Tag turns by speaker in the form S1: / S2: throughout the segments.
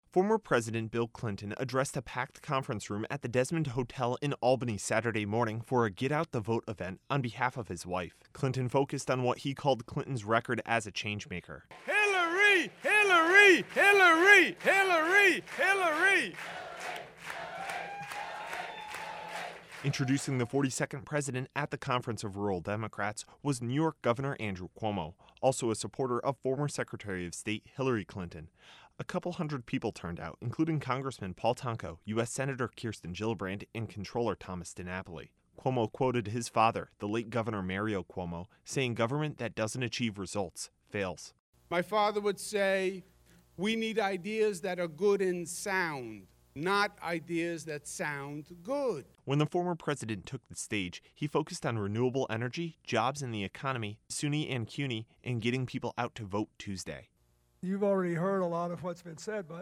S1: Former President Bill Clinton addressed a packed conference room at the Desmond Hotel in Albany Saturday morning for a Get Out the Vote event on behalf of his wife. Clinton focused on what he called Clinton's record as a changemaker.
S2: Hillary! Hillary! Hillary! Hillary! Hillary!
S1: Introducing the 42nd president at the Conference of Rural Democrats was New York Governor Andrew Cuomo, also a supporter of former Secretary of State Hillary Clinton. A couple hundred people turned out, including Congressman Paul Tonko, U.S. Senator Kirsten Gillibrand, and Comptroller Thomas DiNapoli. Cuomo quoted his father, the late Governor Mario Cuomo, saying government that doesn't achieve results fails.
S2: My father would say, we need ideas that are good and sound, not ideas that sound good.
S1: When the former president took the stage, he focused on renewable energy, jobs in the economy, SUNY and CUNY, and getting people out to vote Tuesday.
S3: You've already heard a lot of what's been said, but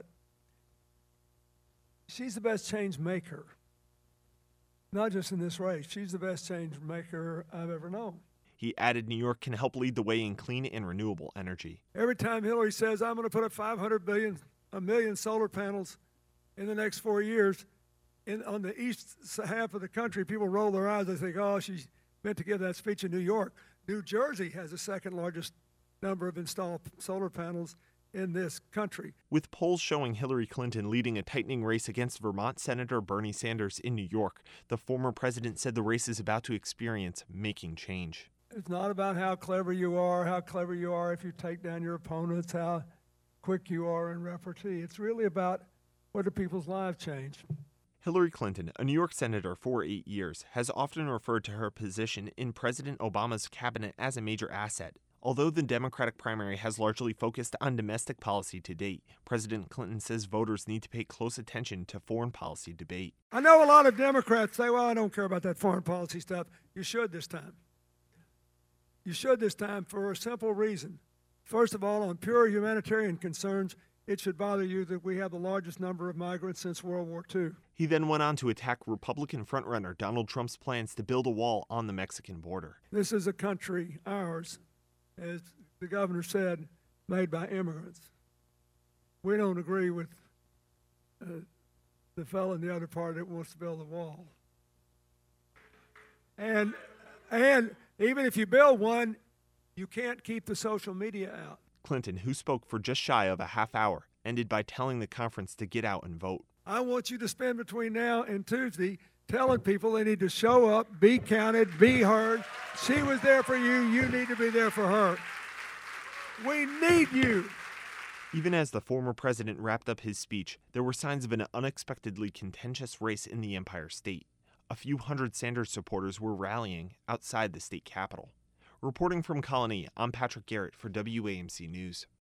S3: she's the best change maker. Not just in this race, she's the best change maker I've ever known.
S1: He added New York can help lead the way in clean and renewable energy.
S3: Every time Hillary says, I'm going to put up 500 million solar panels in the next 4 years, on the east half of the country, people roll their eyes. They think, oh, she's meant to give that speech in New York. New Jersey has the second largest number of installed solar panels in this country.
S1: With polls showing Hillary Clinton leading a tightening race against Vermont Senator Bernie Sanders in New York, the former president said the race is about to experience making change.
S3: It's not about how clever you are if you take down your opponents, how quick you are in repartee. It's really about whether people's lives change.
S1: Hillary Clinton, a New York senator for 8 years, has often referred to her position in President Obama's cabinet as a major asset. Although the Democratic primary has largely focused on domestic policy to date, President Clinton says voters need to pay close attention to foreign policy debate.
S3: I know a lot of Democrats say, well, I don't care about that foreign policy stuff. You should this time. You should this time for a simple reason. First of all, on pure humanitarian concerns, it should bother you that we have the largest number of migrants since World War II.
S1: He then went on to attack Republican frontrunner Donald Trump's plans to build a wall on the Mexican border.
S3: This is a country, ours, as the governor said, made by immigrants. We don't agree with the fellow in the other party that wants to build a wall. And even if you build one, you can't keep the social media out.
S1: Clinton, who spoke for just shy of a half hour, ended by telling the conference to get out and vote.
S3: I want you to spend between now and Tuesday telling people they need to show up, be counted, be heard. She was there for you. You need to be there for her. We need you.
S1: Even as the former president wrapped up his speech, there were signs of an unexpectedly contentious race in the Empire State. A few hundred Sanders supporters were rallying outside the state capitol. Reporting from Colony, I'm Patrick Garrett for WAMC News.